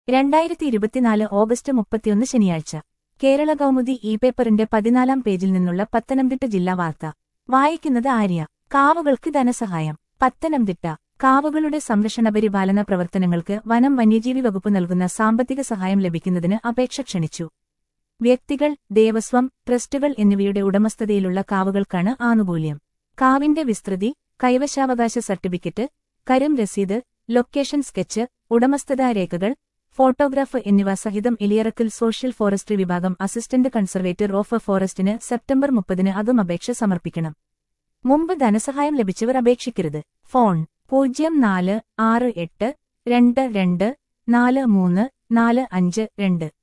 2024 August 31 ശനിയാഴ്ച കേരള കൗമുദി പേപ്പറിന്റെ 14-ാം പേജിൽ നിന്നുള്ള പത്തനംതിട്ട ജില്ലാ വാർത്ത വായിക്കുന്നത് ആര്യ. കാവുകൾക്ക് ധനസഹായം. പത്തനംതിട്ട. കാവുകളുടെ സംരക്ഷണ പരിപാലന പ്രവർത്തനങ്ങൾക്ക് വനം വന്യജീവി വകുപ്പ് നൽകുന്ന സാമ്പത്തിക സഹായം ലഭിക്കുന്നതിന് അപേക്ഷ ക്ഷണിച്ചു. വ്യക്തികൾ, ദേവസ്വം, ട്രസ്റ്റുകൾ എന്നിവയുടെ ഉടമസ്ഥതയിലുള്ള കാവുകൾക്കാണ് ആനുകൂല്യം. കാവിന്റെ വിസ്തൃതി, കൈവശാവകാശ സർട്ടിഫിക്കറ്റ്, കരം രസീത്, ലൊക്കേഷൻ സ്കെച്ച്, ഉടമസ്ഥതാ രേഖകൾ, ഫോട്ടോഗ്രാഫ് എന്നിവ സഹിതം ഇലിയറക്കൽ സോഷ്യൽ ഫോറസ്ട്രി വിഭാഗം അസിസ്റ്റന്റ് കൺസർവേറ്റർ ഓഫ് ഫോറസ്റ്റിന് സെപ്റ്റംബർ 30 അതും അപേക്ഷ സമർപ്പിക്കണം. മുമ്പ് ധനസഹായം ലഭിച്ചവർ അപേക്ഷിക്കരുത്. ഫോൺ 046822434542.